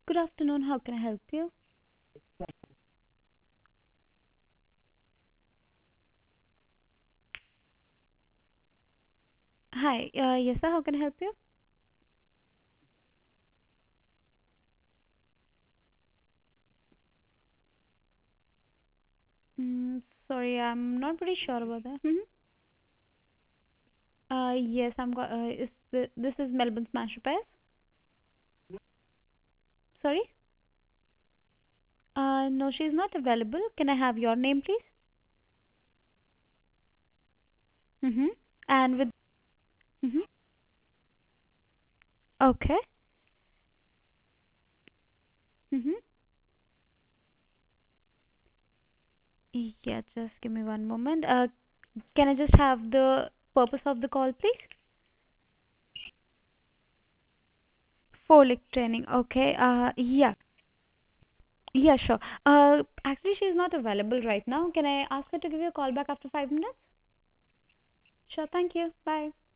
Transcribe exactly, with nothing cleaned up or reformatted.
Good afternoon. How can I help you? Hi. Uh, yes, sir. How can I help you? Mm, sorry, I'm not pretty sure about that. hmm Uh, yes, I'm. Go- uh, is the, this is Melbourne Smash Repairs? Sorry. Uh, no, she's not available. Can I have your name, please? Mm-hmm. And with. Mm-hmm. Okay. Mm-hmm. Yeah, just give me one moment. Uh, can I just have the purpose of the call, please? For lick training. Okay. Uh, yeah. Yeah, sure. Uh, actually, she's not available right now. Can I ask her to give you a call back after five minutes? Sure. Thank you. Bye.